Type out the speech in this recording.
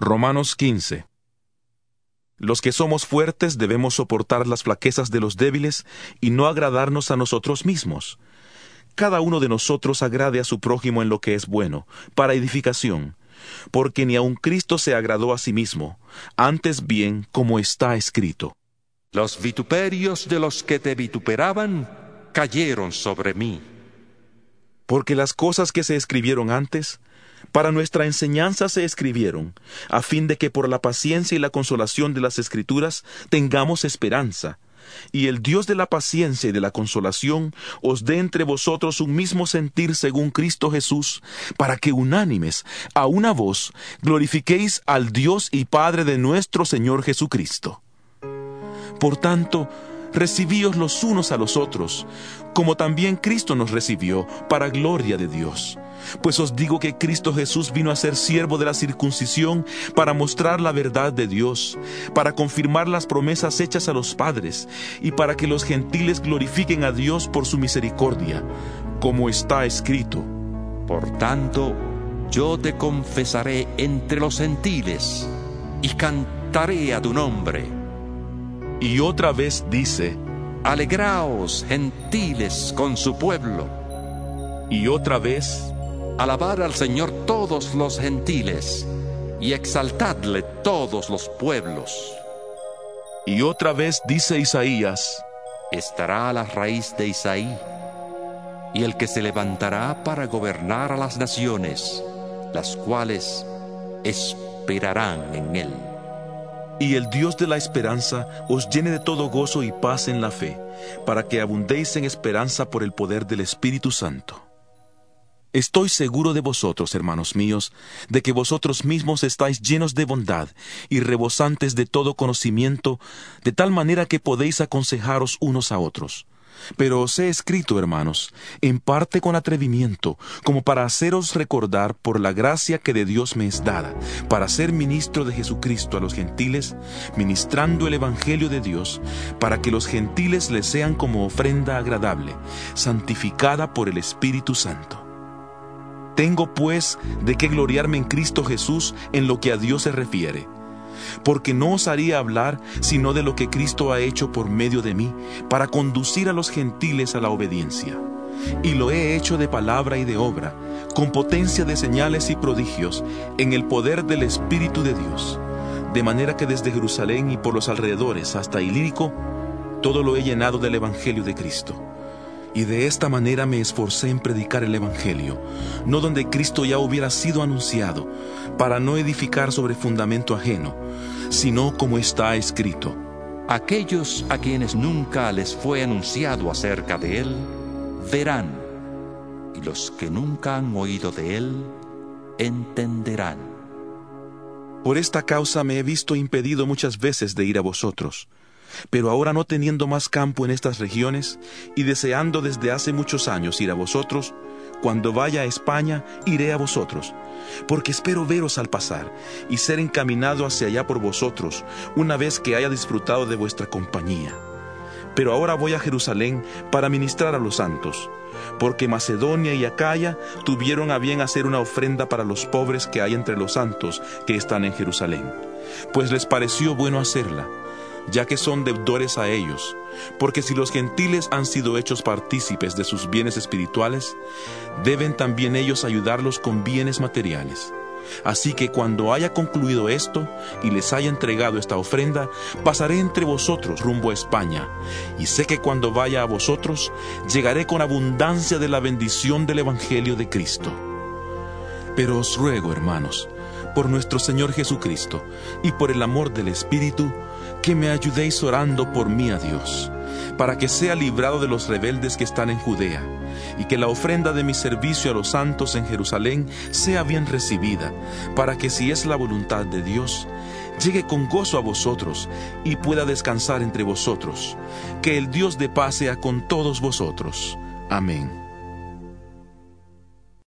Romanos 15. Los que somos fuertes debemos soportar las flaquezas de los débiles y no agradarnos a nosotros mismos. Cada uno de nosotros agrade a su prójimo en lo que es bueno, para edificación, porque ni aun Cristo se agradó a sí mismo, antes bien, como está escrito: Los vituperios de los que te vituperaban cayeron sobre mí. Porque las cosas que se escribieron antes, para nuestra enseñanza se escribieron, a fin de que por la paciencia y la consolación de las Escrituras tengamos esperanza. Y el Dios de la paciencia y de la consolación os dé entre vosotros un mismo sentir según Cristo Jesús, para que unánimes, a una voz, glorifiquéis al Dios y Padre de nuestro Señor Jesucristo. Por tanto, recibíos los unos a los otros, como también Cristo nos recibió, para gloria de Dios. Pues os digo que Cristo Jesús vino a ser siervo de la circuncisión para mostrar la verdad de Dios, para confirmar las promesas hechas a los padres, y para que los gentiles glorifiquen a Dios por su misericordia, como está escrito: Por tanto, yo te confesaré entre los gentiles, y cantaré a tu nombre. Y otra vez dice: Alegraos, gentiles, con su pueblo. Y otra vez: Alabad al Señor todos los gentiles, y exaltadle todos los pueblos. Y otra vez dice Isaías: Estará la raíz de Isaí, y el que se levantará para gobernar a las naciones, las cuales esperarán en él. Y el Dios de la esperanza os llene de todo gozo y paz en la fe, para que abundéis en esperanza por el poder del Espíritu Santo. Estoy seguro de vosotros, hermanos míos, de que vosotros mismos estáis llenos de bondad y rebosantes de todo conocimiento, de tal manera que podéis aconsejaros unos a otros. Pero os he escrito, hermanos, en parte con atrevimiento, como para haceros recordar por la gracia que de Dios me es dada, para ser ministro de Jesucristo a los gentiles, ministrando el Evangelio de Dios, para que los gentiles les sean como ofrenda agradable, santificada por el Espíritu Santo. Tengo, pues, de qué gloriarme en Cristo Jesús en lo que a Dios se refiere. Porque no osaría hablar sino de lo que Cristo ha hecho por medio de mí, para conducir a los gentiles a la obediencia. Y lo he hecho de palabra y de obra, con potencia de señales y prodigios, en el poder del Espíritu de Dios. De manera que desde Jerusalén y por los alrededores hasta Ilírico, todo lo he llenado del Evangelio de Cristo. Y de esta manera me esforcé en predicar el Evangelio, no donde Cristo ya hubiera sido anunciado, para no edificar sobre fundamento ajeno, sino como está escrito: Aquellos a quienes nunca les fue anunciado acerca de él, verán, y los que nunca han oído de él, entenderán. Por esta causa me he visto impedido muchas veces de ir a vosotros. Pero ahora, no teniendo más campo en estas regiones, y deseando desde hace muchos años ir a vosotros, cuando vaya a España, iré a vosotros, porque espero veros al pasar, y ser encaminado hacia allá por vosotros, una vez que haya disfrutado de vuestra compañía. Pero ahora voy a Jerusalén para ministrar a los santos, porque Macedonia y Acaya tuvieron a bien hacer una ofrenda para los pobres que hay entre los santos que están en Jerusalén, pues les pareció bueno hacerla, ya que son deudores a ellos, porque si los gentiles han sido hechos partícipes de sus bienes espirituales, deben también ellos ayudarlos con bienes materiales. Así que cuando haya concluido esto y les haya entregado esta ofrenda, pasaré entre vosotros rumbo a España, y sé que cuando vaya a vosotros, llegaré con abundancia de la bendición del Evangelio de Cristo. Pero os ruego, hermanos, por nuestro Señor Jesucristo y por el amor del Espíritu, que me ayudéis orando por mí a Dios, para que sea librado de los rebeldes que están en Judea, y que la ofrenda de mi servicio a los santos en Jerusalén sea bien recibida, para que, si es la voluntad de Dios, llegue con gozo a vosotros y pueda descansar entre vosotros. Que el Dios de paz sea con todos vosotros. Amén.